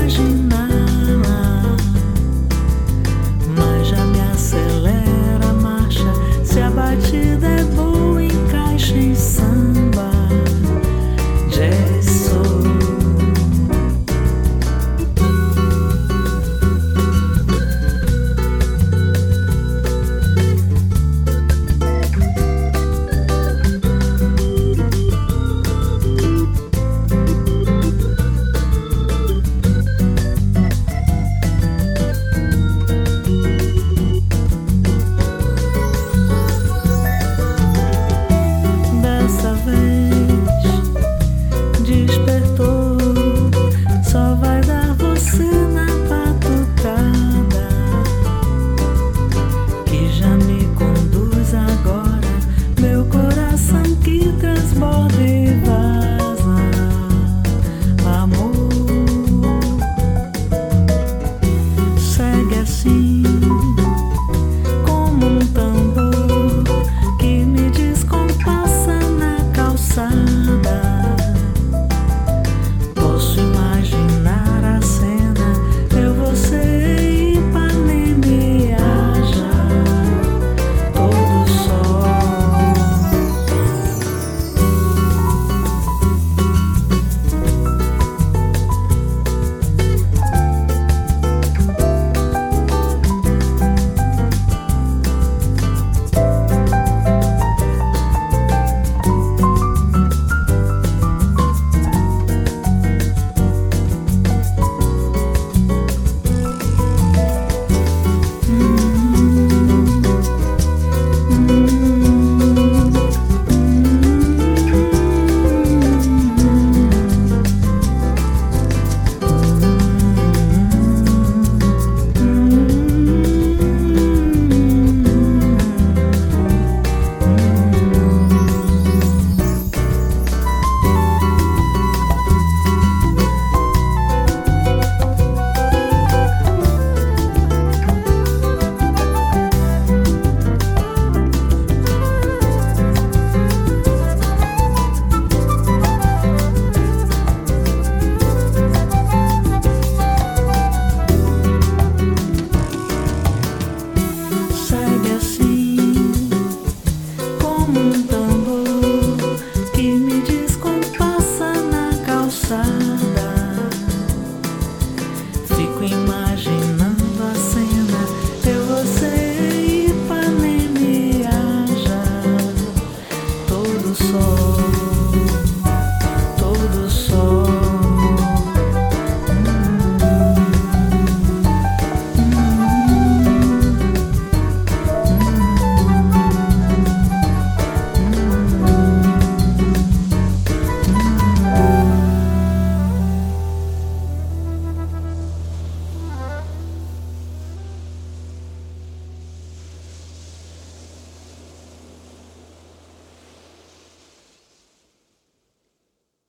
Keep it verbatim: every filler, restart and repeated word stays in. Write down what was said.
imaginá-la, mas já me acelera a marcha. Se a batida é boa, encaixa em samba, jazz, soul. Dessa vez despertou, só vai dar você na batucada, que já me conduz agora, meu coração que transborda e vaza, amor. Segue assim como um tambor que me descompassa na calçada. Posso imaginar a cena, eu, você e Ipanema e haja todo sol. Segue assim como um tambor que me descompassa na calçada. Fico imaginando